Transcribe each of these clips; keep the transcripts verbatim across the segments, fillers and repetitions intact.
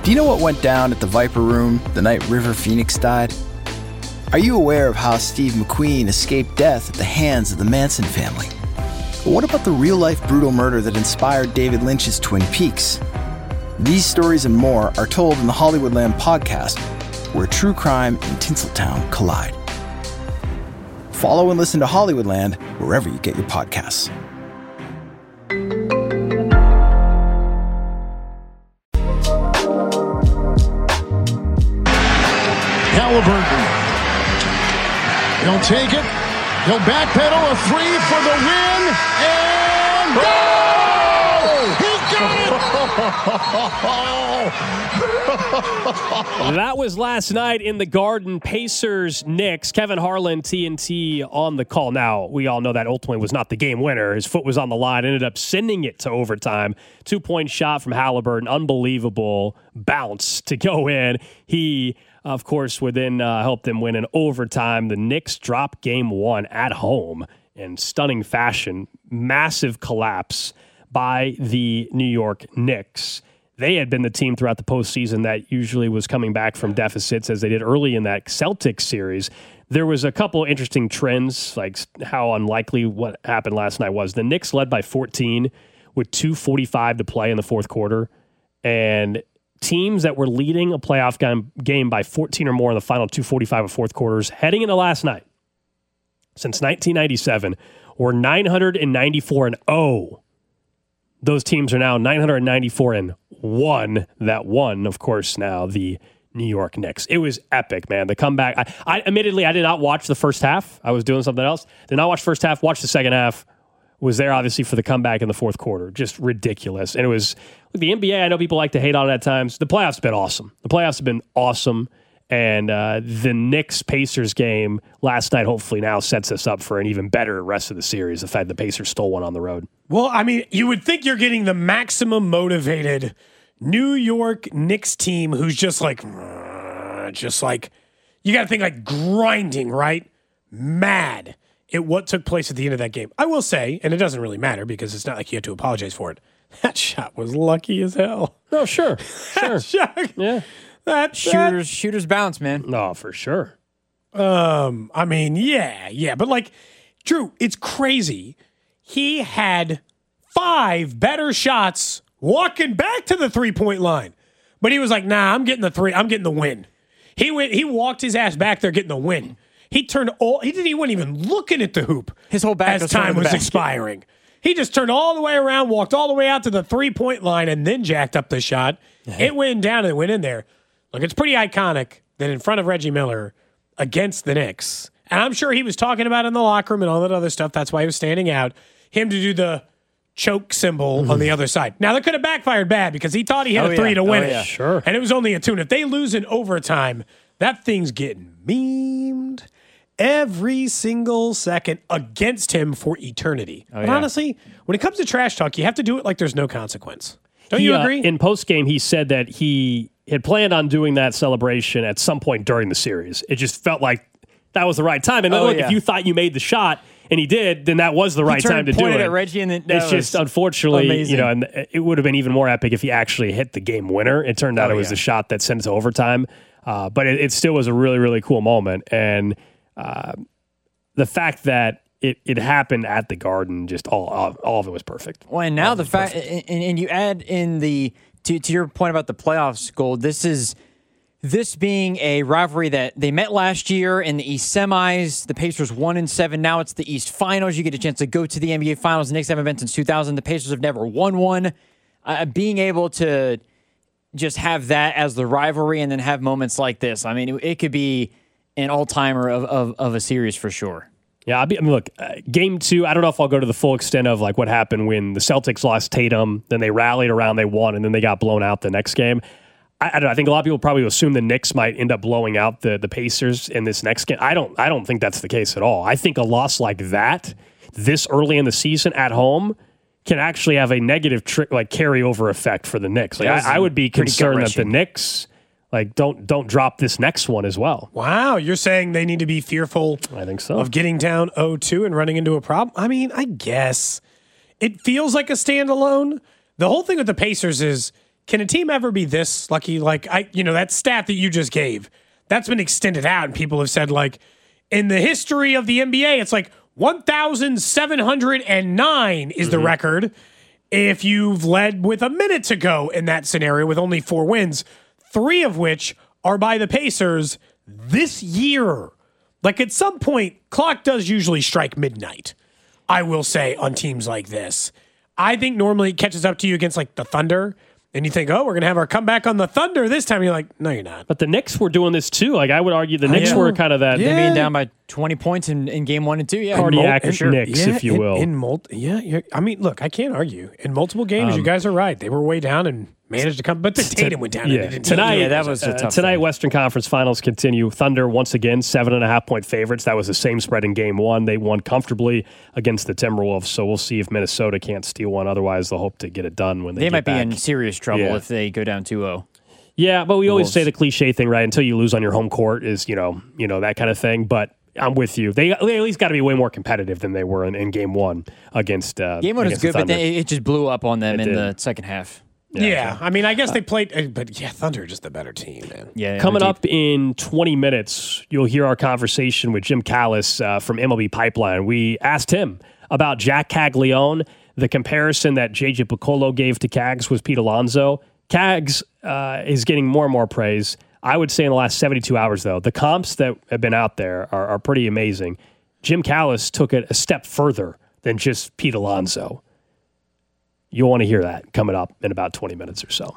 Do you know what went down at the Viper Room the night River Phoenix died? Are you aware of how Steve McQueen escaped death at the hands of the Manson family? But what about the real-life brutal murder that inspired David Lynch's Twin Peaks? These stories and more are told in the Hollywoodland podcast, where true crime and Tinseltown collide. Follow and listen to Hollywoodland wherever you get your podcasts. Halliburton. He'll take it. He'll backpedal a three for the win. And go! He got it! That was last night in the Garden. Pacers, Knicks. Kevin Harlan, T N T on the call. Now, we all know that ultimately was not the game winner. His foot was on the line. Ended up sending it to overtime. Two-point shot from Halliburton. Unbelievable bounce to go in. He... Of course, would then uh, help them win in overtime. The Knicks drop game one at home in stunning fashion. Massive collapse by the New York Knicks. They had been the team throughout the postseason that usually was coming back from deficits, as they did early in that Celtics series. There was a couple interesting trends, like how unlikely what happened last night was. The Knicks led by fourteen with two forty-five to play in the fourth quarter, and teams that were leading a playoff game, game by fourteen or more in the final two forty-five of fourth quarters heading into last night since nineteen ninety-seven were nine ninety-four and oh. Those teams are now nine ninety-four and one. That one, of course, now the New York Knicks. It was epic, man. The comeback. I, I admittedly, I did not watch the first half. I was doing something else. Did not watch the first half. Watched the second half. Was there obviously for the comeback in the fourth quarter. Just ridiculous. And it was the N B A. I know people like to hate on it at times. The playoffs have been awesome. The playoffs have been awesome. And uh, the Knicks-Pacers game last night hopefully now sets us up for an even better rest of the series. The fact the Pacers stole one on the road. Well, I mean, you would think you're getting the maximum motivated New York Knicks team who's just like, just like, you got to think like grinding, right? Mad at what took place at the end of that game. I will say, and it doesn't really matter because it's not like you had to apologize for it, that shot was lucky as hell. Oh, sure. Sure. That shot, yeah. That, Shooters, shooters bounce, man. No, for sure. Um, I mean, yeah, yeah. But like, Drew, it's crazy. He had five better shots walking back to the three-point line. But he was like, nah, I'm getting the three. I'm getting the win. He went. He walked his ass back there getting the win. He turned all. He didn't. He wasn't even looking at the hoop. His whole back as was time was back. expiring. He just turned all the way around, walked all the way out to the three-point line, and then jacked up the shot. It went down and it went in there. Look, it's pretty iconic that in front of Reggie Miller against the Knicks, and I'm sure he was talking about it in the locker room and all that other stuff. That's why he was standing out. Him to do the choke symbol on the other side. Now, that could have backfired bad because he thought he had Oh, a three yeah. to win Oh, it. yeah. Sure. And it was only a two. And if they lose in overtime, that thing's getting memed every single second against him for eternity. Oh, but yeah. honestly, when it comes to trash talk, you have to do it like there's no consequence. Don't He, you uh, agree? in post-game, he said that he had planned on doing that celebration at some point during the series. It just felt like that was the right time. And Oh, look, yeah. if you thought you made the shot and he did, then that was the right turned, time to do pointed it. at Reggie and then- that it's just was unfortunately, amazing. you know, and it would have been even more epic if he actually hit the game winner. It turned out Oh, it was yeah. the shot that sent it to overtime. Uh, but it, it still was a really, really cool moment. And uh, the fact that it, it happened at the Garden, just all, all all of it was perfect. Well, and now All of the it was fact, perfect. and, and you add in the to to your point about the playoffs, Gold. This is this being a rivalry that they met last year in the East semis. The Pacers one and seven. Now it's the East Finals. You get a chance to go to the N B A Finals. The Knicks haven't been since two thousand. The Pacers have never won one. Uh, being able to just have that as the rivalry and then have moments like this, I mean, it, it could be an all timer of, of of a series for sure. Yeah, I mean, look, uh, game two, I don't know if I'll go to the full extent of like what happened when the Celtics lost Tatum, then they rallied around, they won, and then they got blown out the next game. I, I, don't know, I think a lot of people probably assume the Knicks might end up blowing out the, the Pacers in this next game. I don't I don't think that's the case at all. I think a loss like that this early in the season at home can actually have a negative tri- like carryover effect for the Knicks. Like I, I would be pretty concerned that the gut-wrenching. Knicks like don't don't drop this next one as well. Wow, you're saying they need to be fearful I think so. of getting down oh two and running into a problem? I mean, I guess it feels like a standalone. The whole thing with the Pacers is can a team ever be this lucky? Like, I, you know, that stat that you just gave, that's been extended out, and people have said, like, in the history of the N B A, it's like one thousand seven hundred nine is the mm-hmm. record if you've led with a minute to go in that scenario with only four wins, three of which are by the Pacers this year. Like, at some point, clock does usually strike midnight, I will say, on teams like this. I think normally it catches up to you against, like, the Thunder, and you think, oh, we're going to have our comeback on the Thunder this time. And you're like, no, you're not. But the Knicks were doing this, too. Like, I would argue the Knicks were kind of that. Yeah. They being down by twenty points in, in game one and two. Yeah. Cardiac mul- sure. Knicks, yeah, if you will. In, in mul- yeah, I mean, look, I can't argue. In multiple games, um, you guys are right. They were way down and managed to come. But the Tatum went down. Yeah. And tonight, yeah, that was a uh, tough tonight, thing. Western Conference Finals continue. Thunder, once again, seven and a half point favorites. That was the same spread in game one. They won comfortably against the Timberwolves. So we'll see if Minnesota can't steal one. Otherwise, they'll hope to get it done when they, they get might back. be in serious trouble Yeah. if they go down two oh. Yeah, but we always Wolves. say the cliche thing, right? Until you lose on your home court is, you know, you know that kind of thing. But I'm with you. They, they at least got to be way more competitive than they were in, in game one against. Uh, Game one is against the good, but Thunder. then it just blew up on them It in did. the second half. Yeah, Yeah, I mean, I guess they played, uh, but yeah, Thunder are just the better team, man. Yeah, Coming they're up in twenty minutes, you'll hear our conversation with Jim Callis uh, from M L B Pipeline. We asked him about Jack Caglione. The comparison that J J Piccolo gave to Cags was Pete Alonso. Cags uh, is getting more and more praise. I would say in the last seventy-two hours, though, the comps that have been out there are, are pretty amazing. Jim Callis took it a step further than just Pete Alonso. You'll want to hear that coming up in about twenty minutes or so.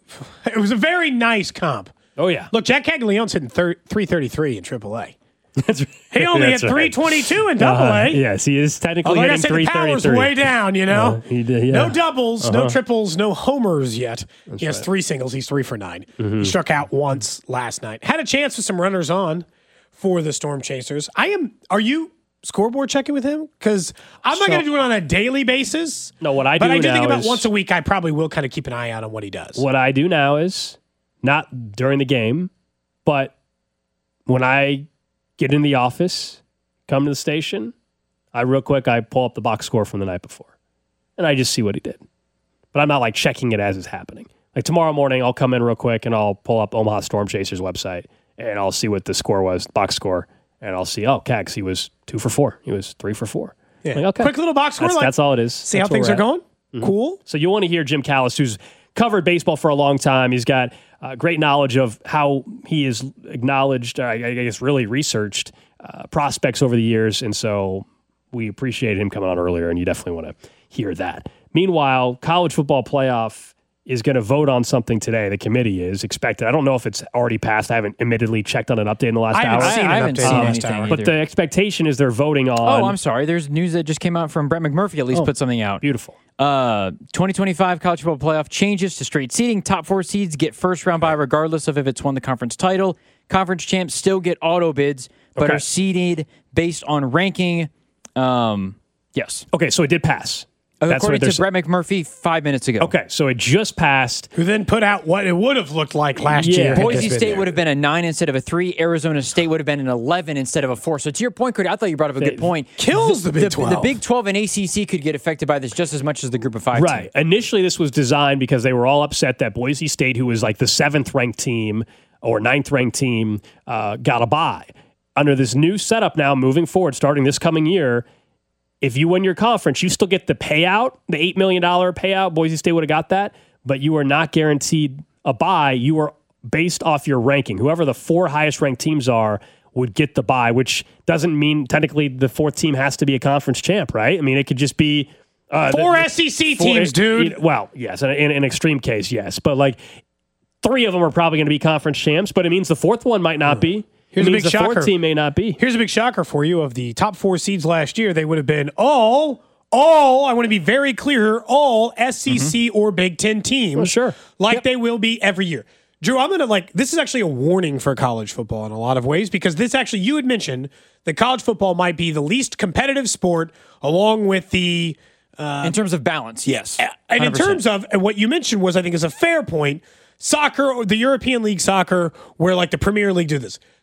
It was a very nice comp. Oh, yeah. Look, Jack Caglione's hitting thir- three thirty-three in triple A. That's, He only that's hit right. three twenty-two in double A. Uh, yes, he is technically Although, like I hitting said, the three power's thirty-three. way down, you know? Uh, he did, yeah. No doubles, Uh-huh. no triples, no homers yet. That's he has right. three singles. He's three for nine. Mm-hmm. He struck out once last night. Had a chance with some runners on for the Storm Chasers. I am, are you scoreboard checking with him? Because I'm not So- going to do it on a daily basis. No, what I But do I do now think about is- once a week, I probably will kind of keep an eye out on what he does. What I do now is not during the game, but when I get in the office, come to the station, I real quick, I pull up the box score from the night before, and I just see what he did. But I'm not like checking it as it's happening. Like tomorrow morning, I'll come in real quick and I'll pull up Omaha Storm Chasers website and I'll see what the score was, box score, and I'll see, oh, Cags, he was two for four. He was three for four. Yeah. Like, okay. Quick little box score. That's, like, that's all it is. see That's how where things we're are at. going. Mm-hmm. Cool. So you want to hear Jim Callis, who's covered baseball for a long time. He's got uh, great knowledge of how he is acknowledged, uh, I I guess really researched uh, prospects over the years. And so we appreciate him coming on earlier, and you definitely want to hear that. Meanwhile, college football playoff is going to vote on something today. The committee is expected. I don't know if it's already passed. I haven't admittedly checked on an update in the last I haven't hour. seen I an haven't update seen in the last anything hour. either. But the expectation is they're voting on. Oh, I'm sorry. There's news that just came out from Brett McMurphy. At least Oh, put something out. Beautiful. Uh, twenty twenty-five college football playoff changes to straight seeding. Top four seeds get first round bye regardless of if it's won the conference title. Conference champs still get auto bids, but Okay. are seeded based on ranking. Um, yes. Okay, so it did pass. That's According what they're to Brett McMurphy five minutes ago. Okay, so it just passed. Who then put out what it would have looked like last Yeah. year. had Boise this been State there. would have been a nine instead of a three. Arizona State would have been an eleven instead of a four. So to your point, Cody, I thought you brought up a good point. Kills the Big The, twelve. Big twelve and A C C could get affected by this just as much as the Group of Five. Right. team. Initially, this was designed because they were all upset that Boise State, who was like the seventh ranked team or ninth ranked team, uh, got a bye. Under this new setup now, moving forward, starting this coming year, if you win your conference, you still get the payout, the eight million dollars payout. Boise State would have got that, but you are not guaranteed a bye. You are based off your ranking. Whoever the four highest ranked teams are would get the bye, which doesn't mean technically the fourth team has to be a conference champ, right? I mean, it could just be uh, Four the- S E C four- teams, dude. Well, yes, in in an extreme case, yes. But like three of them are probably going to be conference champs, but it means the fourth one might not be. Here's it a means big the fourth shocker. team may not be. Here's a big shocker for you. Of the top four seeds last year, they would have been all, all, I want to be very clear, all S E C or Big Ten teams. Well, sure. Like Yep. they will be every year. Drew, I'm going to like, this is actually a warning for college football in a lot of ways because this actually, you had mentioned that college football might be the least competitive sport along with the, In terms of balance, yes. and in one hundred percent. terms of, and what you mentioned was, I think is a fair point, soccer or the European League soccer, where like the Premier League do this.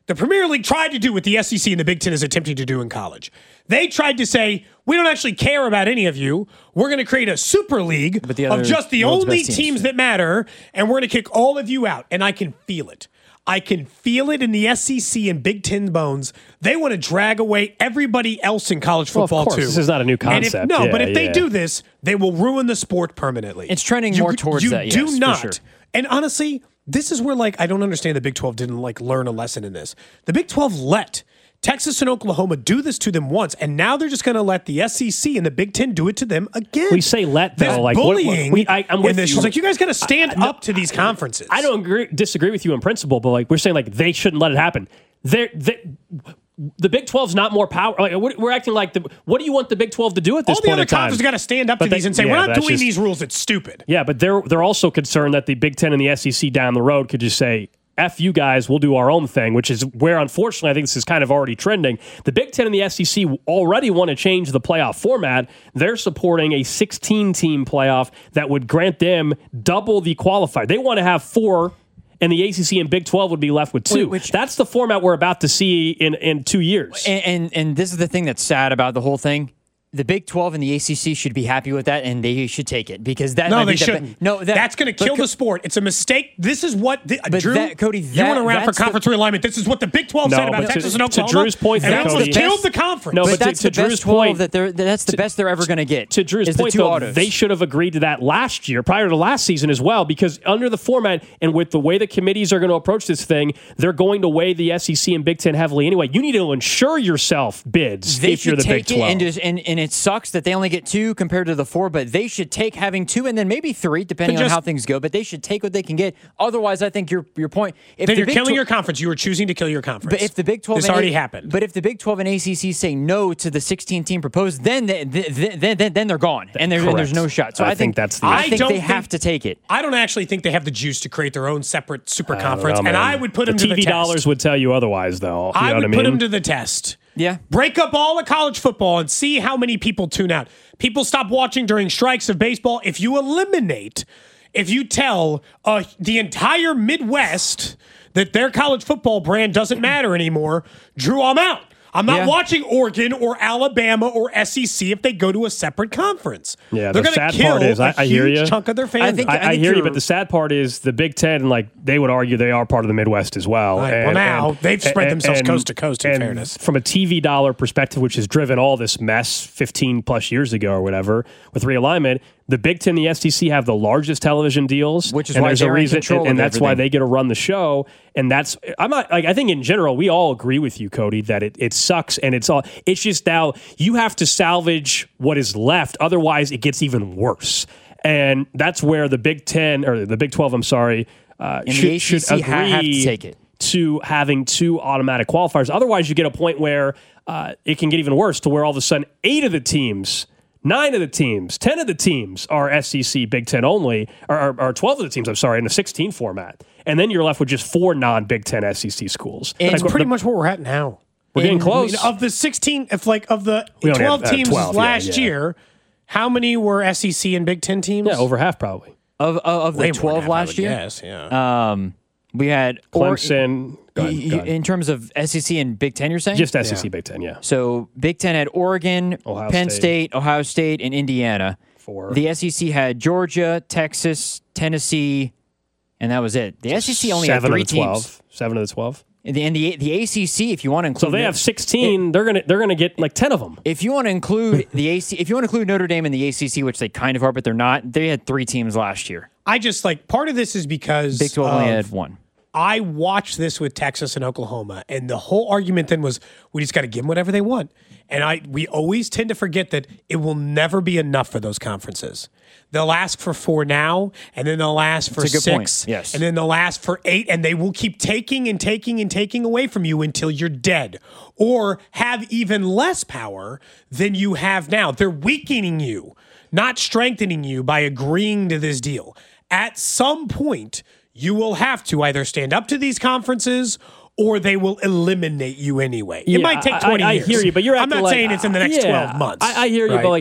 the Premier League tried to do what the S E C and the Big Ten is attempting to do in college. They tried to say, we don't actually care about any of you. We're going to create a super league of just the only teams. teams that matter, and we're going to kick all of you out. And I can feel it. I can feel it in the S E C and Big Ten bones. They want to drag away everybody else in college football, well, of course. too. This is not a new concept. And if, no, yeah, but if yeah. they do this, they will ruin the sport permanently. It's trending you, more towards you that, do yes, not. for sure. And honestly, this is where, like, I don't understand the Big twelve didn't, like, learn a lesson in this. The Big twelve let Texas and Oklahoma do this to them once, and now they're just going to let the S E C and the Big Ten do it to them again. We say let, though. There's like, bullying. What, what, we, I, I'm with in this. you. She's like, you guys got to stand I, up to these conferences. I don't agree, disagree with you in principle, but like we're saying, like they shouldn't let it happen. They're, they, the Big twelve's not more power. Like, we're acting like the. What do you want the Big twelve to do at this All the point other in time? conferences got to stand up But to they- these and say, yeah, we're not that's doing just- these rules. It's stupid. Yeah, but they're they're also concerned that the Big Ten and the S E C down the road could just say, F you guys, we'll do our own thing, which is where, unfortunately, I think this is kind of already trending. The Big Ten and the S E C already want to change the playoff format. They're supporting a sixteen-team playoff that would grant them double the qualifier. They want to have four, and the A C C and Big twelve would be left with two. Which, That's the format we're about to see in, in two years. And, and and this is the thing that's sad about the whole thing. The Big twelve and the A C C should be happy with that, and they should take it because that. No, might they be the shouldn't. Be- no, that, that's going to kill but, the sport. It's a mistake. This is what the, But Drew. that- Cody, you that- went around for that's the- conference realignment. This is what the Big twelve No, said about but to- Texas and to Oklahoma. Drew's point, and though, that almost Cody- killed the conference. No, But, but to- that's to the best Drew's twelve point- that they're. That's the to- best they're ever going to get. To Drew's is point, the two though, autos. they should have agreed to that last year, prior to last season as well, because under the format and with the way the committees are going to approach this thing, they're going to weigh the S E C and Big Ten heavily anyway. You need to insure yourself bids They if you're should the Big take it, twelve. and, just, and and it sucks that they only get two compared to the four. But they should take having two and then maybe three, depending But on just- how things go. But they should take what they can get. Otherwise, I think your your point. If Then the you're Big killing Tw- your conference. You were choosing to kill your conference. But if the Big twelve this and already A- happened. But if the Big twelve and A C C say no to the sixteen-team proposed, then they, then, then, then then they're gone, and, there, and there's no shot. So I I, think think that's the I issue. think I they don't have think- to take it. I don't actually think they have the juice to create their own separate super I don't conference, know, and man. I would put them the to T V the test. dollars would tell you otherwise, though. You I know would what I put mean? them to the test. Yeah. Break up all of college football and see how many people tune out. People stop watching during strikes of baseball. If you eliminate, if you tell uh, the entire Midwest that their college football brand doesn't matter anymore, Drew, I'm out. I'm not Yeah. watching Oregon or Alabama or S E C if they go to a separate conference. Yeah, they're the going to sad kill part is, a I- I huge hear ya. chunk of their fans. I think- I, I hear you, you're- but the sad part is the Big Ten, like they would argue they are part of the Midwest as well. Right, well, now, they've spread themselves coast to coast, in and fairness. From a T V dollar perspective, which has driven all this mess fifteen plus years ago or whatever with realignment, the Big Ten and the S E C have the largest television deals, Which is and why there's a they're in reason, control and, of and that's why everything. they get to run the show. And that's I'm not like I think in general we all agree with you, Cody, that it, it sucks and it's all it's just now you have to salvage what is left, otherwise it gets even worse. And that's where the Big Ten or the Big twelve, I'm sorry, uh, And should, the A C C should ha- agree have to take it. to having two automatic qualifiers. Otherwise, you get a point where uh, it can get even worse to where all of a sudden eight of the teams, nine of the teams, ten of the teams are S E C Big Ten only, or, or, or twelve of the teams, I'm sorry, in the sixteen format. And then you're left with just four non-Big Ten S E C schools. It's Like, pretty the- much where we're at now. We're getting And, close. I mean, of the sixteen, if like of the We only twelve have, uh, teams twelve, yeah, last yeah. year, how many were S E C and Big Ten teams? Yeah, over half probably. Of of, of Way the more than twelve half, I last would year, guess, yeah. um, we had or- Clemson. Go ahead, y- go y- ahead. in terms of S E C and Big Ten, you're saying Just S E C Yeah. Big Ten, yeah. So Big Ten had Oregon, Ohio Penn State. State, Ohio State, and Indiana. Four. The S E C had Georgia, Texas, Tennessee, and that was it. The S E C only Seven had three of the twelve. teams. Seven of the twelve. And the, and the the A C C, if you want to include, So they have sixteen. They're gonna they're gonna get like ten of them. If you want to include the A C, if you want to include Notre Dame in the A C C, which they kind of are, but they're not, they had three teams last year. I just like part of this is because Big twelve only of- had one. I watched this with Texas and Oklahoma, and the whole argument then was we just got to give them whatever they want. And I we always tend to forget that it will never be enough for those conferences. They'll ask for four now, and then they'll ask for That's a good six, point. Yes. and then they'll ask for eight, and they will keep taking and taking and taking away from you until you're dead or have even less power than you have now. They're weakening you, not strengthening you by agreeing to this deal. At some point, you will have to either stand up to these conferences or they will eliminate you anyway. It Yeah, might take I- twenty I, I years. hear you, but you're I'm acting not like- saying it's in the next yeah, twelve months. I, I hear you, right? but like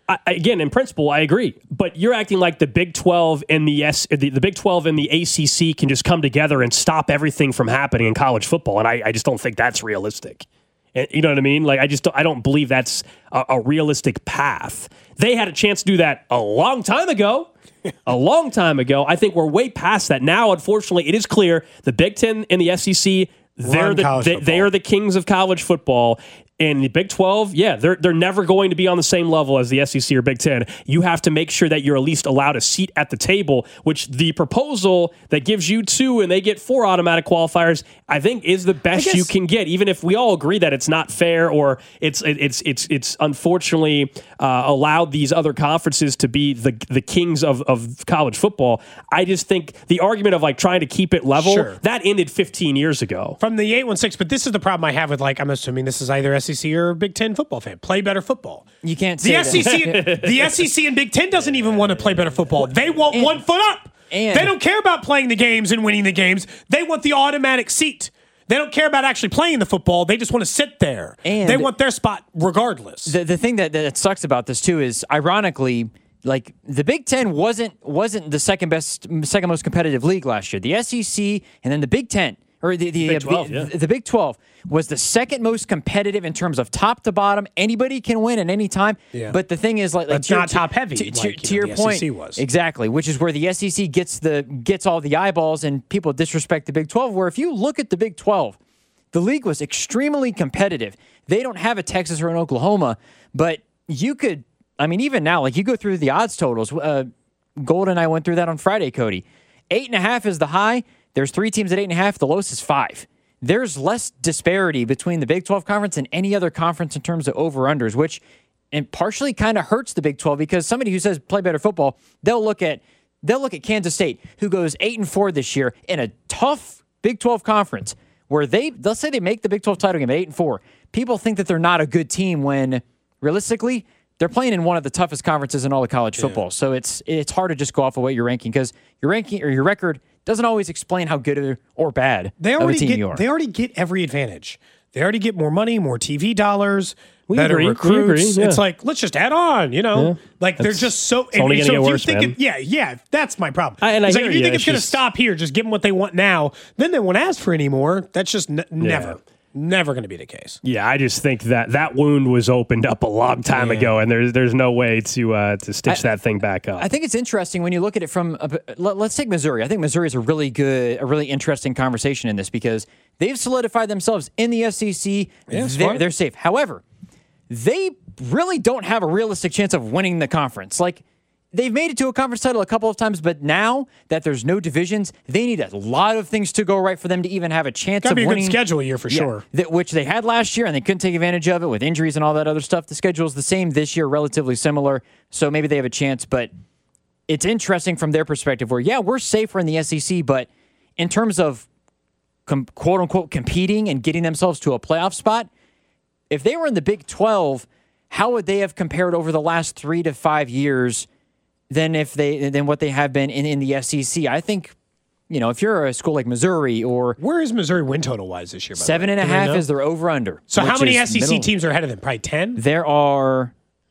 I, again, in principle, I agree. But you're acting like the Big twelve and the S, the, the Big twelve and the A C C can just come together and stop everything from happening in college football, and I, I just don't think that's realistic. And, you know what I mean? Like I just don't, I don't believe that's a, a realistic path. They had a chance to do that a long time ago. a long time ago. I think we're way past that now. Unfortunately, it is clear the Big Ten and the S E C. They're the, they, they are the kings of college football. And the Big twelve, yeah, they're they're never going to be on the same level as the S E C or Big Ten. You have to make sure that you're at least allowed a seat at the table, which the proposal that gives you two and they get four automatic qualifiers, I think is the best guess, you can get. Even if we all agree that it's not fair or it's it's it's it's unfortunately uh, allowed these other conferences to be the the kings of of college football. I just think the argument of like trying to keep it level sure. that ended fifteen years ago from the eight one six. But this is the problem I have with like I'm assuming this is either S E C or Big Ten football fan. Play better football. You can't the say S E C. that. The S E C and Big Ten doesn't even want to play better football. They want and, one foot up. And, they don't care about playing the games and winning the games. They want the automatic seat. They don't care about actually playing the football. They just want to sit there. And they want their spot regardless. The the thing that, that sucks about this too is ironically, like the Big Ten wasn't wasn't the second best, second most competitive league last year. The S E C and then the Big Ten. Or the the, Big twelve, the, yeah. the Big twelve was the second most competitive in terms of top to bottom. Anybody can win at any time. Yeah. But the thing is, like, like it's not top heavy. To, to, like, to you know, your the point, S E C was. exactly, which is where the S E C gets the gets all the eyeballs and people disrespect the Big twelve. Where if you look at the Big twelve, the league was extremely competitive. They don't have a Texas or an Oklahoma, but you could. I mean, even now, like you go through the odds totals. Uh, Gold and I went through that on Friday, Cody. Eight and a half is the high. There's three teams at eight and a half. The lowest is five. There's less disparity between the Big twelve conference and any other conference in terms of over-unders, which and partially kind of hurts the Big twelve because somebody who says play better football, they'll look at they'll look at Kansas State, who goes eight and four this year in a tough Big twelve conference where they they'll say they make the Big twelve title game at eight and four. People think that they're not a good team when realistically they're playing in one of the toughest conferences in all of college football. Yeah. So it's it's hard to just go off of what you're ranking because your ranking or your record doesn't always explain how good or bad they of a already team get, you are. They already get every advantage. They already get more money, more T V dollars, we better agree. recruits. We agree, yeah. It's like, let's just add on, you know? Yeah. Like, they're just so... It's only going to so get if worse, you think man. it, yeah, yeah, that's my problem. I, and I it's hear like, if you you, think it's, it's going to just- stop here, just give them what they want now, then they won't ask for any more. That's just n- never, never going to be the case. Yeah, I just think that that wound was opened up a long time Yeah. ago, and there's there's no way to uh, to stitch I- that thing back up. I think it's interesting when you look at it from. A, let, let's take Missouri. I think Missouri is a really good, a really interesting conversation in this because they've solidified themselves in the S E C. Yeah, they're, smart. they're safe. However, they really don't have a realistic chance of winning the conference. Like they've made it to a conference title a couple of times, but now that there's no divisions, they need a lot of things to go right for them to even have a chance Got to of be a winning. good schedule year for Yeah, sure. that, which they had last year, and they couldn't take advantage of it with injuries and all that other stuff. The schedule is the same this year, relatively similar, so maybe they have a chance. But it's interesting from their perspective where, yeah, we're safer in the S E C, but in terms of com- quote-unquote competing and getting themselves to a playoff spot, if they were in the Big twelve, how would they have compared over the last three to five years than if they than what they have been in, in the S E C? I think, you know, if you're a school like Missouri or Where is Missouri win total wise this year? By seven the way? and a Do we half know? is their over-under. So how which many is S E C middle. teams are ahead of them? Probably ten? There are,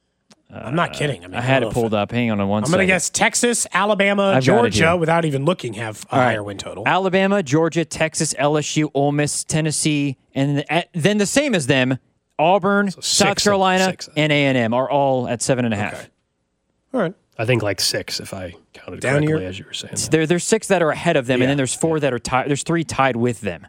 I'm not kidding. I, mean, I had don't it know pulled if- up. Hang on a one I'm going to second. guess Texas, Alabama, I've got it Georgia, here. without even looking, have a All right. higher win total. Alabama, Georgia, Texas, L S U, Ole Miss, Tennessee, and the, at, then the same as them, Auburn, South six- Carolina, six. and A and M are all at seven and a half. Okay. All right. I think like six, if I counted Down correctly, here? as you were saying. There, there's six that are ahead of them, Yeah. and then there's four that are tied. There's three tied with them.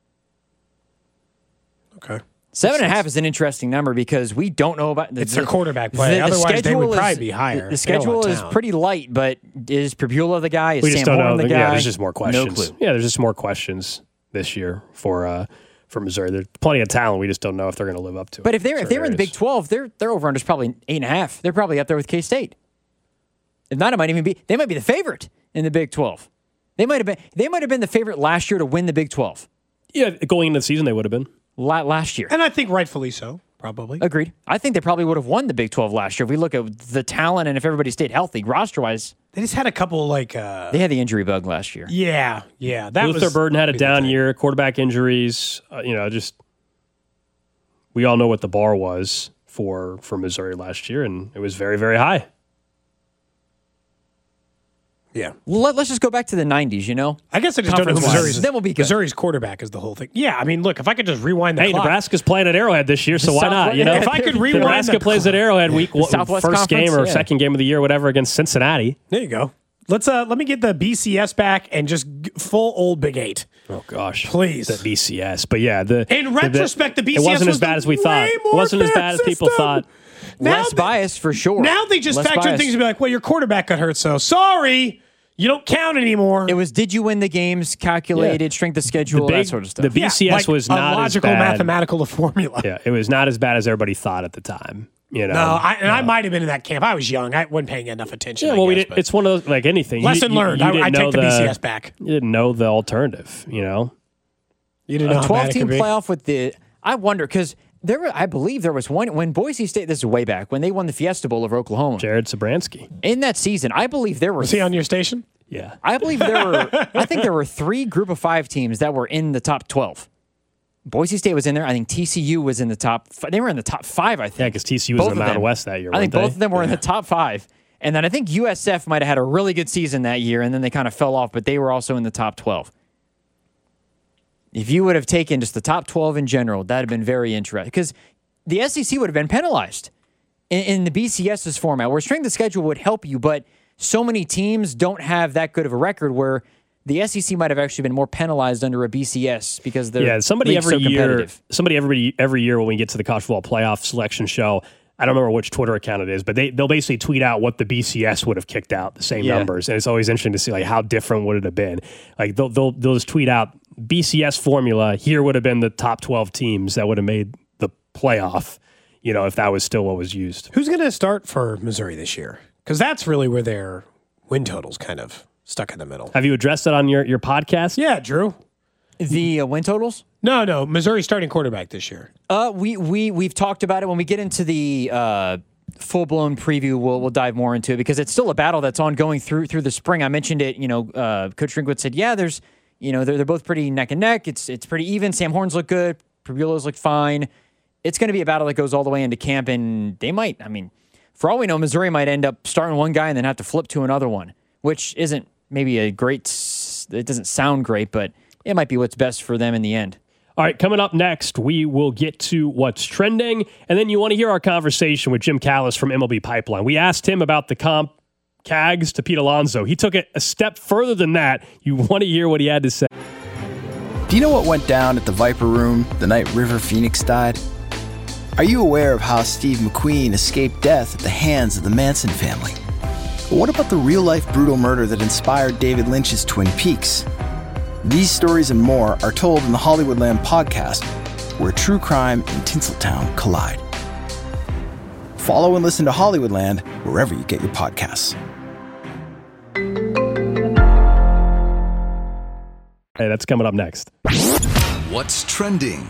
Okay. Seven and a half is an interesting number because we don't know about the, It's their quarterback play. Otherwise, they would schedule probably is- be higher. The, the They got a lot schedule of is talent. pretty light, but is Pabula the guy? Is we just Sam don't know. Horn the guy? Yeah, there's just more questions. No clue. Yeah, there's just more questions this year for uh, for Missouri. There's plenty of talent. We just don't know if they're going to live up to it. But if they're if Certain they were in the areas. Big twelve, their their over under is probably eight and a half. They're probably up there with K State. If not, it might even be they might be the favorite in the Big twelve. They might have been they might have been the favorite last year to win the Big twelve. Yeah, going into the season, they would have been. La- last year. And I think rightfully so, probably. Agreed. I think they probably would have won the Big twelve last year if we look at the talent and if everybody stayed healthy. Roster wise, They just had a couple, like, uh, they had the injury bug last year. yeah, yeah. That Luther was Burden had a be the down thing. year, quarterback injuries. Uh, you know, just we all know what the bar was for for Missouri last year, and it was very, very high. Yeah. Let, let's just go back to the nineties, you know? I guess I just don't know who Conference-wise. Missouri's, Then we'll be good. Missouri's quarterback is the whole thing. Yeah, I mean, look, if I could just rewind the Hey, clock. Nebraska's playing at Arrowhead this year, so why not? You know, If I could rewind Nebraska the plays clock. at Arrowhead week The one, Southwest first game Conference, or yeah. second game of the year, whatever, against Cincinnati. There you go. Let's uh let me get the B C S back and just g- full old Big Eight. Oh gosh, Please. the B C S. But yeah, the In retrospect, the B C S it wasn't was as bad the as we way thought. It more wasn't as fair bad as people system. thought. Now Less they- bias for sure. Now they just Less factor bias. things and be like, well, your quarterback got hurt, so sorry, you don't count anymore. It was did you win the games, calculated, strength of schedule, that sort of stuff. The B C S Yeah, like was a not logical as bad. mathematical formula. Yeah, it was not as bad as everybody thought at the time. You know, No, I, and I might have been in that camp. I was young. I wasn't paying enough attention. yeah. I Well, we guess, did, but- it's one of those like anything. You- lesson you, learned. You I, didn't I know take the B C S back. You didn't know the alternative. You know, You didn't know A how bad it twelve-team could be. playoff with the I wonder because there were I believe there was one when Boise State. This is way back when they won the Fiesta Bowl over Oklahoma. Jared Sabransky. In that season, I believe there were. Was he on your station? Yeah, I believe there were. I think there were three Group of Five teams that were in the top twelve. Boise State was in there. I think T C U was in the top. F- they were in the top five. I think. yeah, because T C U was Both in the of Mountain them. West that year. I think weren't both they? of them were in the top five. And then I think U S F might have had a really good season that year, and then they kind of fell off, but they were also in the top twelve. If you would have taken just the top twelve in general, that would have been very interesting because the S E C would have been penalized in, in the B C S's format, where strength of schedule would help you, but so many teams don't have that good of a record where the S E C might have actually been more penalized under a B C S because they're Yeah, somebody league's every so year, competitive. somebody every every year when we get to the college football playoff selection show, I don't remember which Twitter account it is, but they they'll basically tweet out what the B C S would have kicked out, the same Yeah. numbers, and it's always interesting to see like how different would it have been. Like they'll they'll, they'll just tweet out B C S formula. Here would have been the top twelve teams that would have made the playoff. You know, if that was still what was used. Who's going to start for Missouri this year? Because that's really where their win total's kind of stuck in the middle. Have you addressed it on your your podcast? Yeah, Drew. The uh, win totals? No, no, Missouri starting quarterback this year. Uh, we we we've talked about it. When we get into the uh, full blown preview, we'll we'll dive more into it because it's still a battle that's ongoing through through the spring. I mentioned it. You know, uh, Coach Drinkwood said, yeah, there's you know they're they're both pretty neck and neck. It's it's pretty even. Sam Horns look good. Prebulo's look fine. It's going to be a battle that goes all the way into camp, and they might. I mean, for all we know, Missouri might end up starting one guy and then have to flip to another one, which isn't maybe a great. It doesn't sound great, but it might be what's best for them in the end. All right, coming up next, we will get to what's trending, and then you want to hear our conversation with Jim Callis from M L B Pipeline. We asked him about the comp Cags to Pete Alonso. He took it a step further than that. You want to hear what he had to say. Do you know what went down at the Viper Room the night River Phoenix died? Are you aware of how Steve McQueen escaped death at the hands of the Manson family? But what about the real-life brutal murder that inspired David Lynch's Twin Peaks? These stories and more are told in the Hollywoodland podcast, where true crime and Tinseltown collide. Follow and listen to Hollywoodland wherever you get your podcasts. Hey, that's coming up next. What's trending?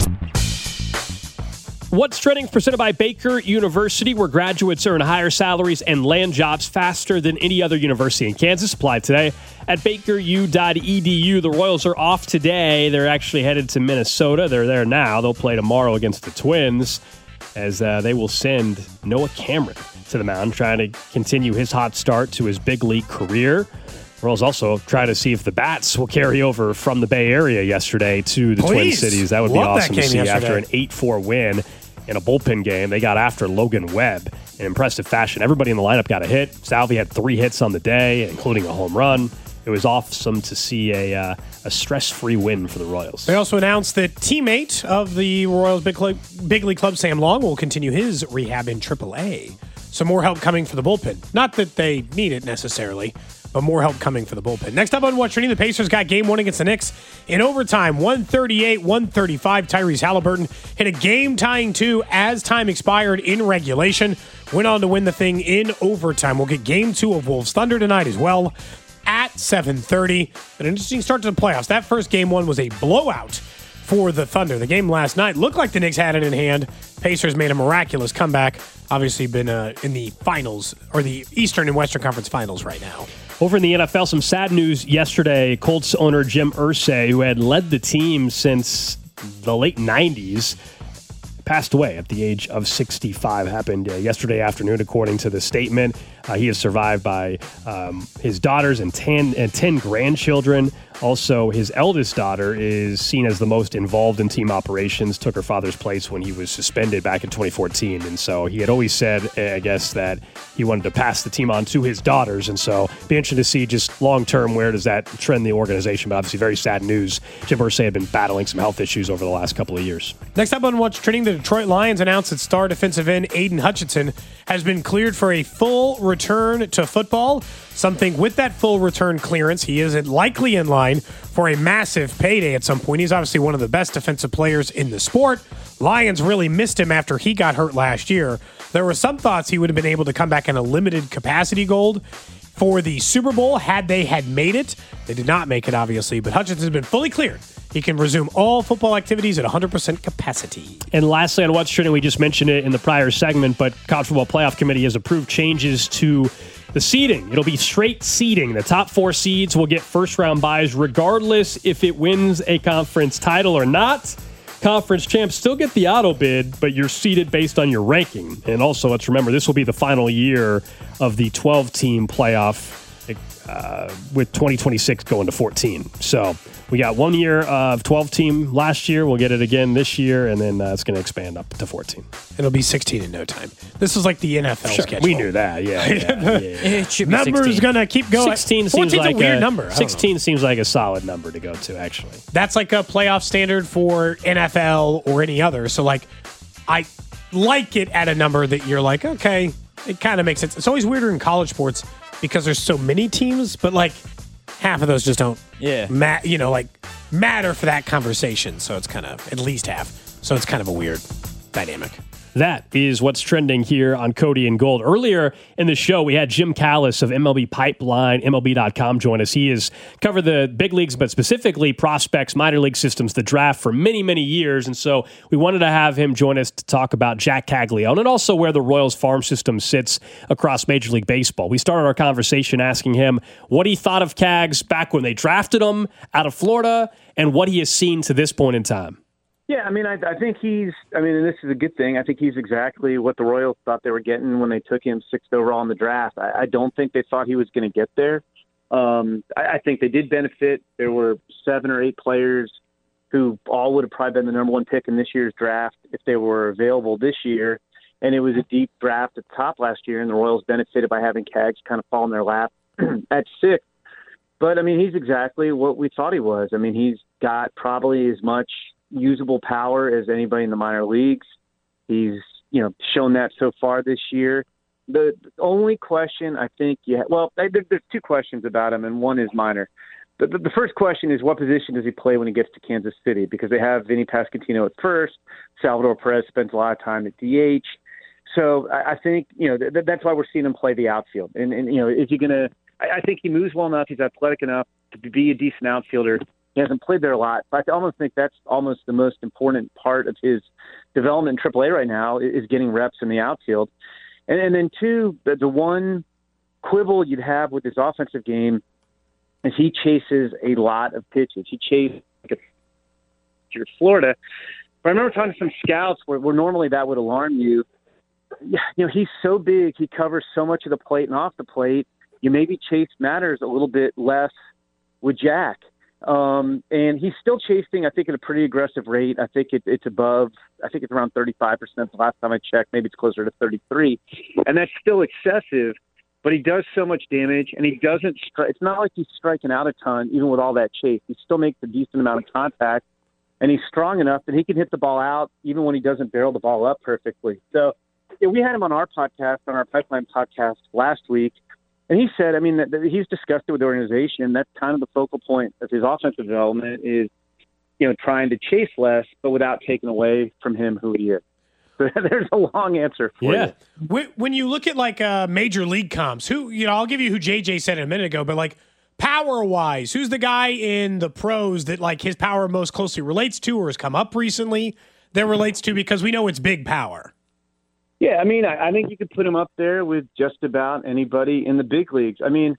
What's Trending presented by Baker University, where graduates earn higher salaries and land jobs faster than any other university in Kansas. Apply today at baker u dot e d u. The Royals are off today. They're actually headed to Minnesota. They're there now. They'll play tomorrow against the Twins as uh, they will send Noah Cameron to the mound, trying to continue his hot start to his big league career. Royals also try to see if the bats will carry over from the Bay Area yesterday to the Please. Twin Cities. That would be Love that awesome to game see yesterday. after an eight four win in a bullpen game. They got after Logan Webb in impressive fashion. Everybody in the lineup got a hit. Salvi had three hits on the day, including a home run. It was awesome to see a uh, a stress-free win for the Royals. They also announced that teammate of the Royals Big, Club, Big League Club, Sam Long, will continue his rehab in triple A. Some more help coming for the bullpen. Not that they need it necessarily, but more help coming for the bullpen. Next up on What's Trending, the Pacers got game one against the Knicks in overtime, one thirty-eight one thirty-five. Tyrese Halliburton hit a game-tying two as time expired in regulation. Went on to win the thing in overtime. We'll get game two of Wolves Thunder tonight as well at seven thirty. An interesting start to the playoffs. That first game one was a blowout for the Thunder. The game last night looked like the Knicks had it in hand. Pacers made a miraculous comeback. Obviously been uh, in the finals, or the Eastern and Western Conference finals right now. Over in the N F L, some sad news yesterday. Colts owner Jim Irsay, who had led the team since the late nineties, passed away at the age of sixty-five. Happened uh, yesterday afternoon, according to the statement. Uh, he is survived by um, his daughters and ten, and ten grandchildren. Also, his eldest daughter is seen as the most involved in team operations, took her father's place when he was suspended back in twenty fourteen. And so he had always said, I guess, that he wanted to pass the team on to his daughters. And so be interesting to see just long-term where does that trend the organization. But obviously very sad news. Jim Irsay had been battling some health issues over the last couple of years. Next up on What's Trending, the Detroit Lions announced that star defensive end Aiden Hutchinson has been cleared for a full return to football. Something with that full return clearance, he is likely in line for a massive payday at some point. He's obviously one of the best defensive players in the sport. Lions really missed him after he got hurt last year. There were some thoughts he would have been able to come back in a limited capacity gold for the Super Bowl had they had made it. They did not make it, obviously, but Hutchinson has been fully cleared. He can resume all football activities at one hundred percent capacity. And lastly, on What's Trending, we just mentioned it in the prior segment, but College Football Playoff Committee has approved changes to the seeding. It'll be straight seeding. The top four seeds will get first-round byes regardless if it wins a conference title or not. Conference champs still get the auto bid, but you're seeded based on your ranking. And also, let's remember, this will be the final year of the twelve-team playoff uh, with twenty twenty-six going to fourteen. So we got one year of twelve-team last year. We'll get it again this year, and then uh, it's going to expand up to fourteen. It'll be sixteen in no time. This is like the N F L sure, schedule. We knew that, yeah. yeah, yeah, yeah. It should be Number's going to keep going. sixteen seems like a weird a, number. sixteen seems like a solid number to go to, actually. That's like a playoff standard for N F L or any other. So, like, I like it at a number that you're like, okay, it kind of makes sense. It's always weirder in college sports because there's so many teams, but like half of those just don't, Yeah. ma- you know, like matter for that conversation. So it's kind of at least half. So it's kind of a weird dynamic. That is what's trending here on Cody and Gold. Earlier in the show, we had Jim Callis of M L B Pipeline, M L B dot com join us. He has covered the big leagues, but specifically prospects, minor league systems, the draft for many, many years. And so we wanted to have him join us to talk about Jack Caglione and also where the Royals farm system sits across Major League Baseball. We started our conversation asking him what he thought of Cags back when they drafted him out of Florida and what he has seen to this point in time. Yeah, I mean, I, I think he's, I mean, and this is a good thing. I think he's exactly what the Royals thought they were getting when they took him sixth overall in the draft. I, I don't think they thought he was going to get there. Um, I, I think they did benefit. There were seven or eight players who all would have probably been the number one pick in this year's draft if they were available this year. And it was a deep draft at the top last year, and the Royals benefited by having Cags kind of fall in their lap at six. But, I mean, he's exactly what we thought he was. I mean, he's got probably as much usable power as anybody in the minor leagues. He's, you know, shown that so far this year. The only question I think, yeah, well, there, there's two questions about him, and one is minor. The, the, the first question is what position does he play when he gets to Kansas City? Because they have Vinny Pasquantino at first. Salvador Perez spends a lot of time at D H. So I, I think, you know, th- that's why we're seeing him play the outfield. And, and you know, is he going to – I think he moves well enough. He's athletic enough to be a decent outfielder. He hasn't played there a lot, but I almost think that's almost the most important part of his development in triple A right now is getting reps in the outfield. And, and then two, the, the one quibble you'd have with his offensive game is he chases a lot of pitches. He chases like a Florida. But I remember talking to some scouts where, where normally that would alarm you. You know, he's so big, he covers so much of the plate and off the plate. You maybe chase matters a little bit less with Jack. Um, and he's still chasing, I think, at a pretty aggressive rate. I think it, it's above, I think it's around thirty-five percent the last time I checked. Maybe it's closer to thirty-three. And that's still excessive, but he does so much damage, and he doesn't stri- it's not like he's striking out a ton, even with all that chase. He still makes a decent amount of contact, and he's strong enough that he can hit the ball out even when he doesn't barrel the ball up perfectly. So yeah, we had him on our podcast, on our Pipeline podcast last week. And he said, I mean, that, that he's discussed it with the organization, and that's kind of the focal point of his offensive development is, you know, trying to chase less, but without taking away from him who he is. So there's a long answer for Yeah. you. When you look at like uh, major league comps, who, you know, I'll give you who J J said a minute ago, but like power-wise, who's the guy in the pros that like his power most closely relates to or has come up recently that relates to, because we know it's big power? Yeah, I mean, I, I think you could put him up there with just about anybody in the big leagues. I mean,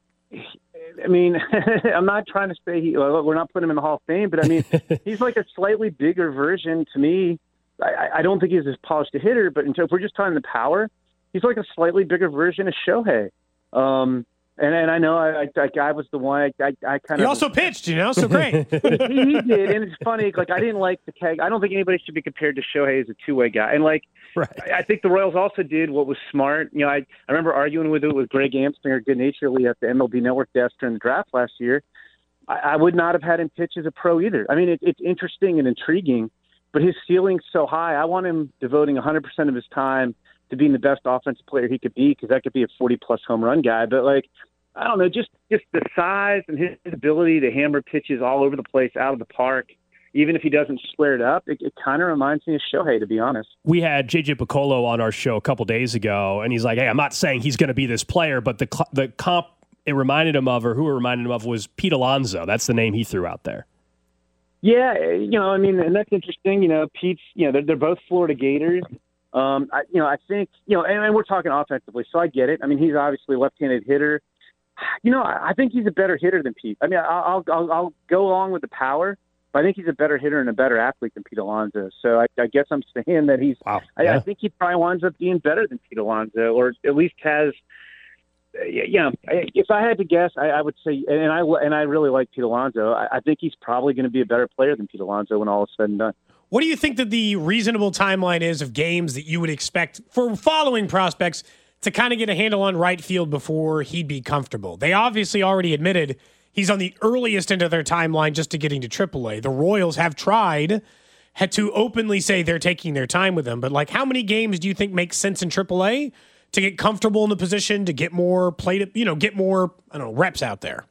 I mean, I'm not trying to say he, well, we're not putting him in the Hall of Fame, but I mean, he's like a slightly bigger version to me I, I don't think he's as polished a hitter, but if we're just talking the power, he's like a slightly bigger version of Shohei. Um, and, and I know I, I, I was the one, I, I, I kind he of. He also pitched, you know, so great. he, he did. And it's funny, like, I didn't like the keg. I don't think anybody should be compared to Shohei as a two-way guy. And, like, right. I, I think the Royals also did what was smart. You know, I, I remember arguing with it with Greg Amslinger good-naturedly at the M L B Network desk during the draft last year. I, I would not have had him pitch as a pro either. I mean, it, it's interesting and intriguing, but his ceiling's so high. I want him devoting one hundred percent of his time to being the best offensive player he could be, because that could be a forty-plus home run guy. But, like, I don't know, just, just the size and his ability to hammer pitches all over the place, out of the park, even if he doesn't square it up, it, it kind of reminds me of Shohei, to be honest. We had J J Piccolo on our show a couple days ago, and he's like, hey, I'm not saying he's going to be this player, but the the comp it reminded him of, or who it reminded him of, was Pete Alonso. That's the name he threw out there. Yeah, you know, I mean, and that's interesting. You know, Pete's, you know, they're, they're both Florida Gators. Um, I, you know, I think, you know, and, and we're talking offensively, so I get it. I mean, he's obviously a left-handed hitter. You know, I, I think he's a better hitter than Pete. I mean, I'll, I'll, I'll go along with the power, but I think he's a better hitter and a better athlete than Pete Alonso. So I, I guess I'm saying that he's, wow. I, yeah. I think he probably winds up being better than Pete Alonso, or at least has, you know, if I had to guess, I, I would say, and I and I really like Pete Alonso. I, I think he's probably going to be a better player than Pete Alonso when all is said and done. What do you think that the reasonable timeline is of games that you would expect for following prospects to kind of get a handle on right field before he'd be comfortable? They obviously already admitted he's on the earliest end of their timeline just to getting to triple A. The Royals have tried had to openly say they're taking their time with him, but like, how many games do you think make sense in triple A to get comfortable in the position, to get more plate, you know, get more, I don't know, reps out there?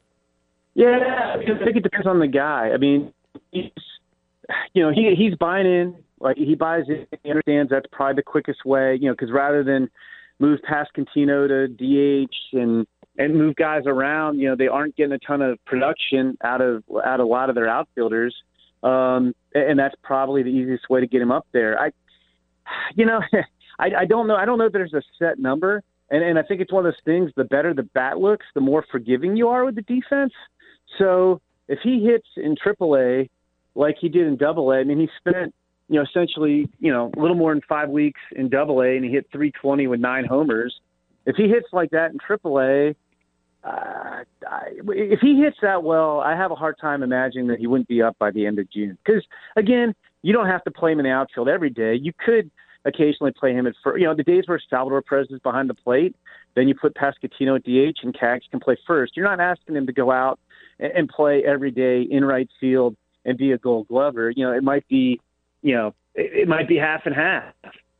Yeah, I think it depends on the guy. I mean, he's, you know, he he's buying in, like he buys in, he understands that's probably the quickest way, you know, because rather than move Pasquantino to D H and and move guys around, you know, they aren't getting a ton of production out of out of a lot of their outfielders, um, and that's probably the easiest way to get him up there. I, you know. I, I don't know. I don't know if there's a set number, and, and I think it's one of those things. The better the bat looks, the more forgiving you are with the defense. So if he hits in triple A like he did in double A, I mean, he spent, you know, essentially, you know, a little more than five weeks in double A, and he hit three twenty with nine homers. If he hits like that in triple A, uh, I, if he hits that well, I have a hard time imagining that he wouldn't be up by the end of June. Because again, you don't have to play him in the outfield every day. You could occasionally play him at first. You know, the days where Salvador Perez is behind the plate, then you put Pasquantino at D H and Cags can play first. You're not asking him to go out and, and play every day in right field and be a Gold Glover. You know, it might be, you know, it, it might be half and half.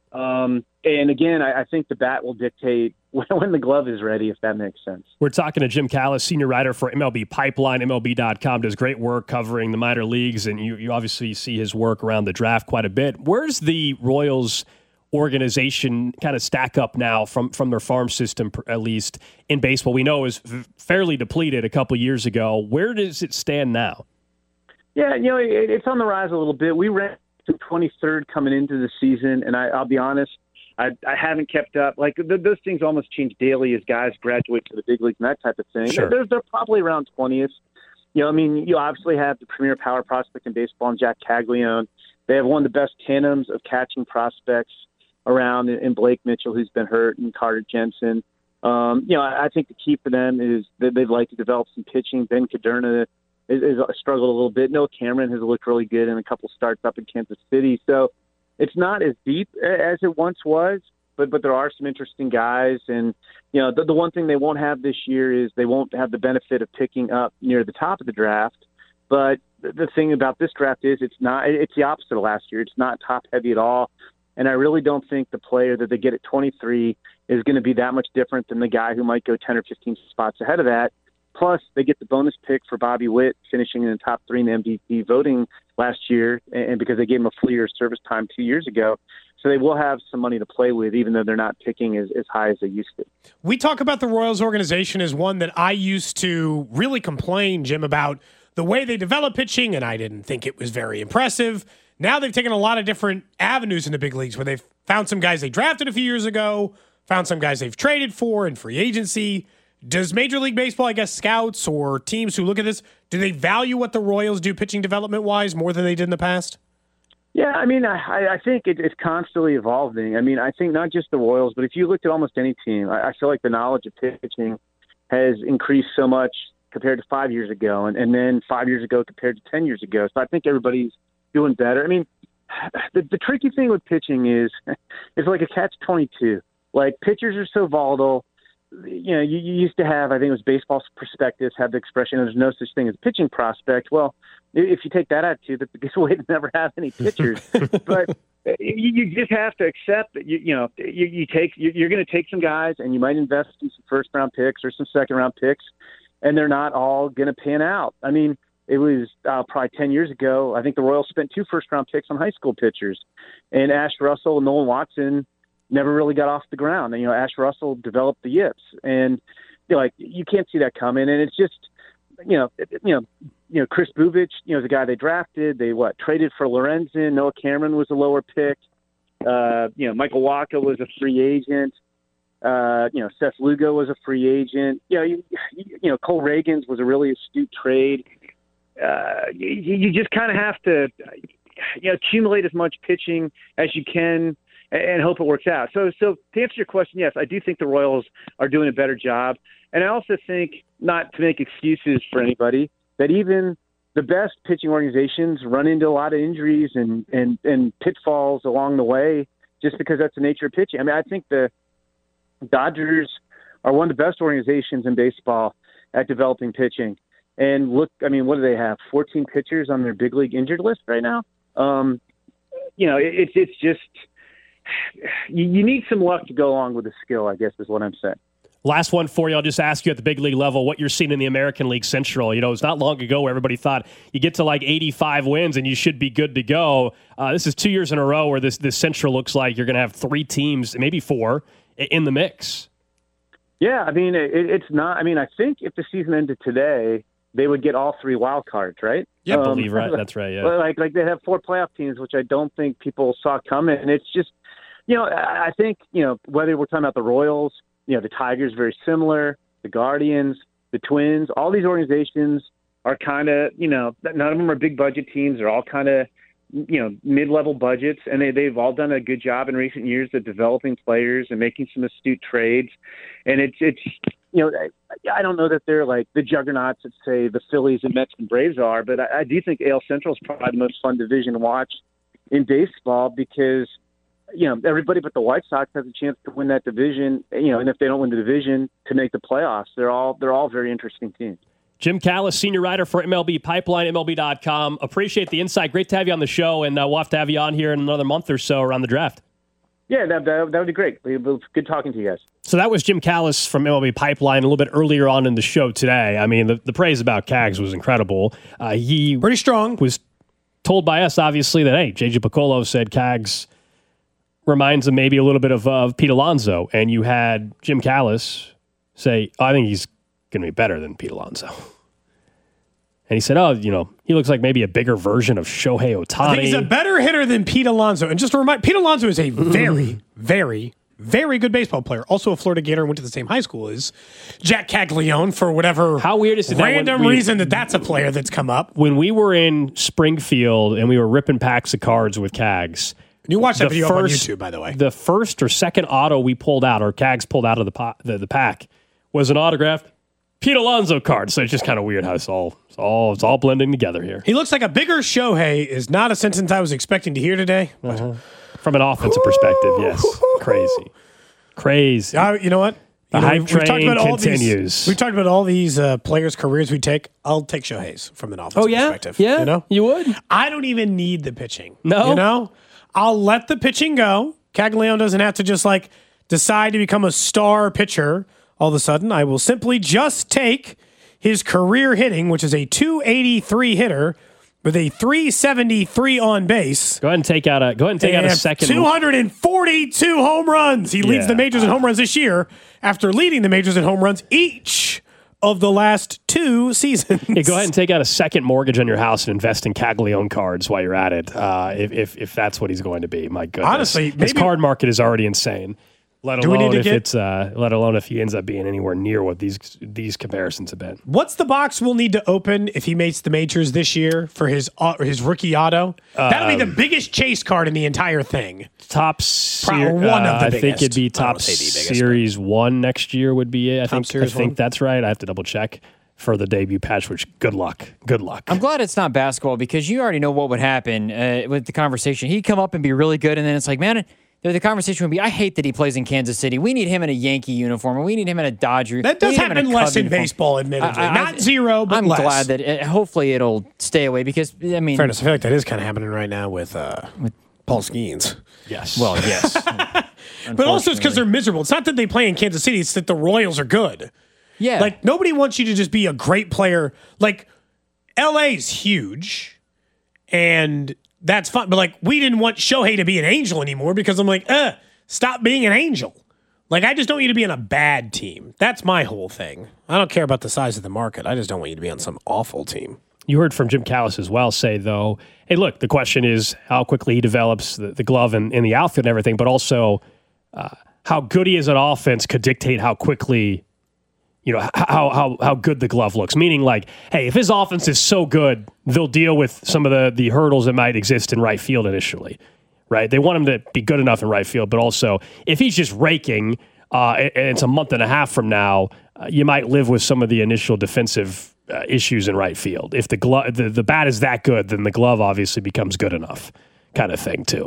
Um, and again, I, I think the bat will dictate when, when the glove is ready, if that makes sense. We're talking to Jim Callis, senior writer for M L B Pipeline, M L B dot com, does great work covering the minor leagues, and you, you obviously see his work around the draft quite a bit. Where's the Royals organization kind of stack up now from, from their farm system, at least in baseball? We know it was fairly depleted a couple years ago. Where does it stand now? Yeah, you know, it, it's on the rise a little bit. We ranked twenty-third coming into the season, and I, I'll be honest, I, I haven't kept up. Like, th- those things almost change daily as guys graduate to the big leagues and that type of thing. Sure. They're, they're probably around twentieth. You know, I mean, you obviously have the premier power prospect in baseball and Jack Caglione. They have one of the best tandems of catching prospects around in Blake Mitchell, who's been hurt, and Carter Jensen. Um, you know, I, I think the key for them is that they'd like to develop some pitching. Ben Cadurna is, is struggled a little bit. Noah Cameron has looked really good in a couple starts up in Kansas City. So it's not as deep as it once was, but but there are some interesting guys. And, you know, the, the one thing they won't have this year is they won't have the benefit of picking up near the top of the draft. But the thing about this draft is it's not, it's the opposite of last year. It's not top heavy at all. And I really don't think the player that they get at twenty-three is going to be that much different than the guy who might go ten or fifteen spots ahead of that. Plus, they get the bonus pick for Bobby Witt, finishing in the top three in the M V P voting last year, and because they gave him a full year of service time two years ago. So they will have some money to play with, even though they're not picking as, as high as they used to. We talk about the Royals organization as one that I used to really complain, Jim, about the way they develop pitching, and I didn't think it was very impressive. Now they've taken a lot of different avenues in the big leagues where they've found some guys they drafted a few years ago, found some guys they've traded for in free agency. Does Major League Baseball, I guess, scouts or teams who look at this, do they value what the Royals do pitching development-wise more than they did in the past? Yeah, I mean, I, I think it, it's constantly evolving. I mean, I think not just the Royals, but if you looked at almost any team, I, I feel like the knowledge of pitching has increased so much compared to five years ago, and, and then five years ago compared to ten years ago. So I think everybody's doing better. I mean, the, the tricky thing with pitching is it's like a catch twenty-two. Like, pitchers are so volatile. You know, you, you used to have, I think it was Baseball Prospectus, have the expression, there's no such thing as a pitching prospect. Well, if you take that attitude, that's a good way to never have any pitchers. But you, you just have to accept that, you, you know, you, you take, you're going to take some guys and you might invest in some first-round picks or some second-round picks, and they're not all going to pan out. I mean, it was uh, probably ten years ago, I think the Royals spent two first-round picks on high school pitchers, and Ash Russell and Nolan Watson never really got off the ground. And, you know, Ash Russell developed the yips, and you know, like, you can't see that coming. And it's just, you know, it, you know, you know, Chris Buvich, you know, the guy they drafted, they what traded for Lorenzen. Noah Cameron was a lower pick. Uh, you know, Michael Wacha was a free agent. Uh, you know, Seth Lugo was a free agent. You know, you, you know, Cole Reagans was a really astute trade. Uh, you, you just kind of have to, you know, accumulate as much pitching as you can and hope it works out. So, so to answer your question, yes, I do think the Royals are doing a better job. And I also think, not to make excuses for anybody, that even the best pitching organizations run into a lot of injuries and, and, and pitfalls along the way, just because that's the nature of pitching. I mean, I think the Dodgers are one of the best organizations in baseball at developing pitching. And look, I mean, what do they have? fourteen pitchers on their big league injured list right now. Um, you know, it, it's it's just, You, you need some luck to go along with the skill, I guess, is what I'm saying. Last one for you. I'll just ask you at the big league level what you're seeing in the American League Central. You know, it's not long ago where everybody thought you get to like eighty-five wins and you should be good to go. Uh, this is two years in a row where this, this Central looks like you're going to have three teams, maybe four, in the mix. Yeah, I mean, it, it's not. I mean, I think if the season ended today, they would get all three wild cards, right? Yeah, I um, believe right. That's right, yeah. Like, like they have four playoff teams, which I don't think people saw coming. And it's just, you know, I think, you know, whether we're talking about the Royals, you know, the Tigers, very similar, the Guardians, the Twins, all these organizations are kind of, you know, none of them are big budget teams. They're all kind of, you know, mid-level budgets, and they, they've all done a good job in recent years of developing players and making some astute trades. And it's, it's you know, I, I don't know that they're like the juggernauts that, say, the Phillies and Mets and Braves are, but I, I do think A L Central is probably the most fun division to watch in baseball because, you know, everybody but the White Sox has a chance to win that division, you know, and if they don't win the division, to make the playoffs. They're all they're all very interesting teams. Jim Callis, senior writer for M L B Pipeline, M L B dot com. Appreciate the insight. Great to have you on the show, and uh, we'll have to have you on here in another month or so around the draft. Yeah, that, that, that would be great. It was good talking to you guys. So that was Jim Callis from M L B Pipeline a little bit earlier on in the show today. I mean, the, the praise about Cags was incredible. Uh, he Pretty strong. was told by us, obviously, that, hey, J J Piccolo said Cags reminds him maybe a little bit of, uh, of Pete Alonso. And you had Jim Callis say, oh, I think he's going to be better than Pete Alonso. And he said, oh, you know, he looks like maybe a bigger version of Shohei Ohtani. I think he's a better hitter than Pete Alonso. And just to remind, Pete Alonso is a very, very, very good baseball player. Also a Florida Gator and went to the same high school as Jack Caglione for whatever How weird is it that random when we- reason that that's a player that's come up. When we were in Springfield and we were ripping packs of cards with Cags, You watch that the video up on first- YouTube, by the way. the first or second auto we pulled out, or Cags pulled out of the, po- the, the pack, was an autographed Pete Alonso card. So it's just kind of weird how it's all, it's all it's all blending together here. He looks like a bigger Shohei is not a sentence I was expecting to hear today. But Uh-huh. From an offensive perspective, yes. Crazy. Crazy. uh, you know what? The You know, hype we've, we've talked train about all continues. these. We've talked about all these uh, players' careers we take. I'll take Shohei's from an offensive Oh, yeah? perspective. Yeah? You know? You would? I don't even need the pitching. No? You know? I'll let the pitching go. Caglione doesn't have to just like decide to become a star pitcher all of a sudden. I will simply just take his career hitting, which is a two eighty-three hitter with a three seventy-three on base. Go ahead and take out a go ahead and take out a and second. two hundred forty-two home runs. He leads Yeah. the majors in home runs this year after leading the majors in home runs each of the last two seasons. Yeah, go ahead and take out a second mortgage on your house and invest in Caglione cards while you're at it. Uh, if, if if that's what he's going to be, my goodness. Honestly, his maybe- card market is already insane. Let Do we need alone to if get- it's, uh, let alone if he ends up being anywhere near what these these comparisons have been. What's the box we'll need to open if he makes the majors this year for his uh, his rookie auto? That'll be the Um, biggest chase card in the entire thing. Top Pro- ser- one of the uh, I think biggest. it'd be I don't top say the biggest, series one next year would be it. I think I Series think one? that's right. I have to double check for the debut patch. Which good luck, good luck. I'm glad it's not basketball because you already know what would happen uh, with the conversation. He'd come up and be really good, and then it's like, man, the conversation would be, I hate that he plays in Kansas City. We need him in a Yankee uniform, or we need him in a Dodger. That we does need him in a happen less Cub in uniform. baseball, admittedly. I- I- Not zero, but I'm less. glad that it, hopefully it'll stay away because, I mean, Fairness, I feel like that is kind of happening right now with uh, with Paul Skeens. yes. well, yes. But also it's because they're miserable. It's not that they play in Kansas City, it's that the Royals are good. Yeah. Like, nobody wants you to just be a great player. Like, L A's huge, and that's fun. But, like, we didn't want Shohei to be an Angel anymore because I'm like, uh, stop being an Angel. Like, I just don't want you to be on a bad team. That's my whole thing. I don't care about the size of the market. I just don't want you to be on some awful team. You heard from Jim Callis as well say, though, hey, look, the question is how quickly he develops the, the glove in, in the outfield and everything, but also uh, how good he is at offense could dictate how quickly, you know, how, how, how good the glove looks. Meaning, like, hey, if his offense is so good, they'll deal with some of the, the hurdles that might exist in right field initially, right? They want him to be good enough in right field, but also if he's just raking uh, and, and it's a month and a half from now, uh, you might live with some of the initial defensive Uh, issues in right field. If the glove, the, the bat is that good, then the glove obviously becomes good enough, kind of thing too.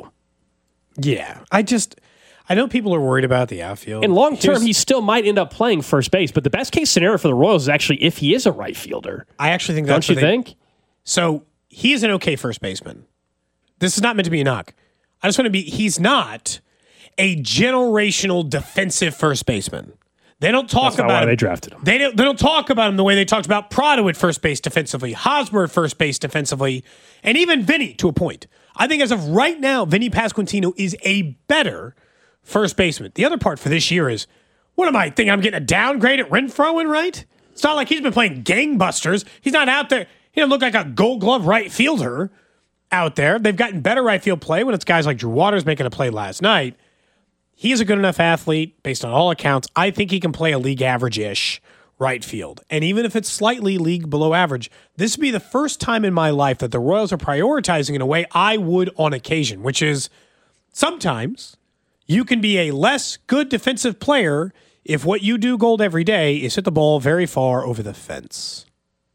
Yeah. I just, I know people are worried about the outfield. In long term, Here's- he still might end up playing first base, but the best case scenario for the Royals is actually if he is a right fielder. I actually think that's Don't you what they- think? So he is an okay first baseman. This is not meant to be a knock. I just want to be, he's not a generational defensive first baseman. They don't talk That's not about why him. they drafted him. They don't, they don't talk about him the way they talked about Prado at first base defensively, Hosmer at first base defensively, and even Vinny to a point. I think as of right now, Vinny Pasquantino is a better first baseman. The other part for this year is, what am I thinking? I'm getting a downgrade at Renfroe in right? It's not like he's been playing gangbusters. He's not out there. He doesn't look like a gold glove right fielder out there. They've gotten better right field play when it's guys like Drew Waters making a play last night. He is a good enough athlete based on all accounts. I think he can play a league average-ish right field. And even if it's slightly league below average, this would be the first time in my life that the Royals are prioritizing in a way I would on occasion, which is sometimes you can be a less good defensive player if what you do gold every day is hit the ball very far over the fence.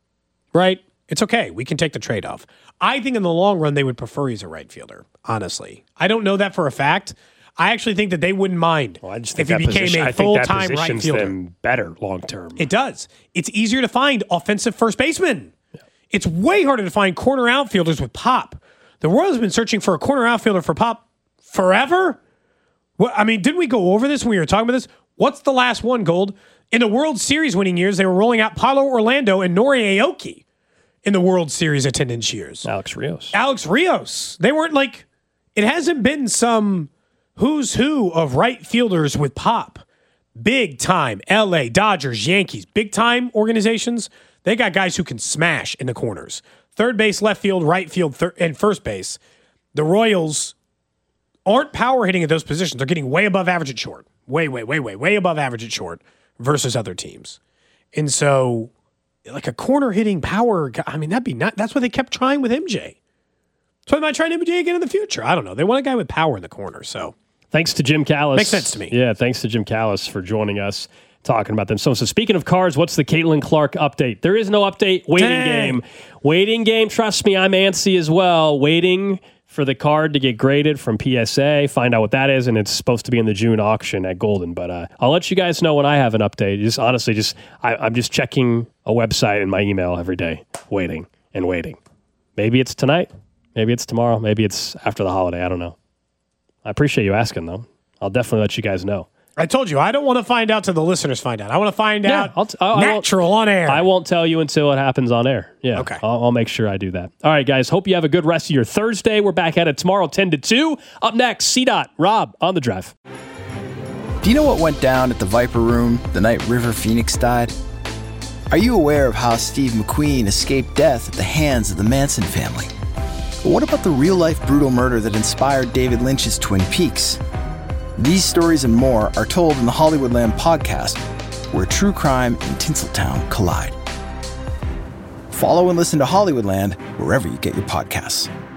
Right? It's okay. We can take the trade-off. I think in the long run, they would prefer he's a right fielder, honestly. I don't know that for a fact. I actually think that they wouldn't mind Well, I just if think he that became position, a I think that full-time right positions fielder. them better long term. It does. It's easier to find offensive first basemen. Yeah. It's way harder to find corner outfielders with pop. The Royals have been searching for a corner outfielder for pop forever. Well, I mean, didn't we go over this when we were talking about this? What's the last one, Gold? In the World Series winning years, they were rolling out Paulo Orlando and Nori Aoki in the World Series attendance years. Alex Rios. Alex Rios. They weren't like, it hasn't been some who's who of right fielders with pop. Big time L A, Dodgers, Yankees, big time organizations. They got guys who can smash in the corners. Third base, left field, right field, thir- and first base. The Royals aren't power hitting at those positions. They're getting way above average at short. Way, way, way, way, way above average at short versus other teams. And so, like a corner hitting power guy, I mean, that'd be not, that's what they kept trying with M J. So they might try M J again in the future. I don't know. They want a guy with power in the corner, so. Thanks to Jim Callis. Makes sense to me. Yeah, thanks to Jim Callis for joining us, talking about them. So, so speaking of cards, what's the Caitlin Clark update? There is no update. Waiting Dang. game. Waiting game. Trust me, I'm antsy as well. Waiting for the card to get graded from P S A, find out what that is, and it's supposed to be in the June auction at Golden. But uh, I'll let you guys know when I have an update. Just honestly, just I, I'm just checking a website in my email every day, waiting and waiting. Maybe it's tonight. Maybe it's tomorrow. Maybe it's after the holiday. I don't know. I appreciate you asking, though. I'll definitely let you guys know. I told you, I don't want to find out till the listeners find out. I want to find Yeah, out I'll t- I- I won't- natural on air. I won't tell you until it happens on air. Yeah. Okay. I'll, I'll make sure I do that. All right, guys. Hope you have a good rest of your Thursday. We're back at it tomorrow, ten to two. Up next, C Dot, Rob on the drive. Do you know what went down at the Viper Room the night River Phoenix died? Are you aware of how Steve McQueen escaped death at the hands of the Manson family? But what about the real-life brutal murder that inspired David Lynch's Twin Peaks? These stories and more are told in the Hollywoodland podcast, where true crime and Tinseltown collide. Follow and listen to Hollywoodland wherever you get your podcasts.